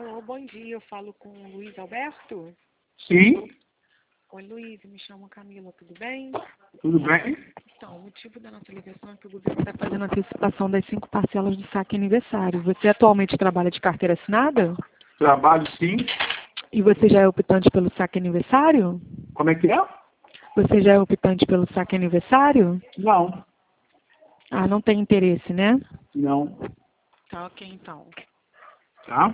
Alô, bom dia. Eu falo com o Luiz Alberto? Sim, Oi, Luiz. Me chamo Camila. Tudo bem? tudo bem? Então, o motivo da nossa ligação é que o governo está fazendo a antecipação das 5 parcelas do saque aniversário. Você atualmente trabalha de carteira assinada? Trabalho sim. E você já é optante pelo saque aniversário? Como é que é? Você já é optante pelo saque aniversário? Não, Ah, não tem interesse, né? não. Tá ok, então. Tá?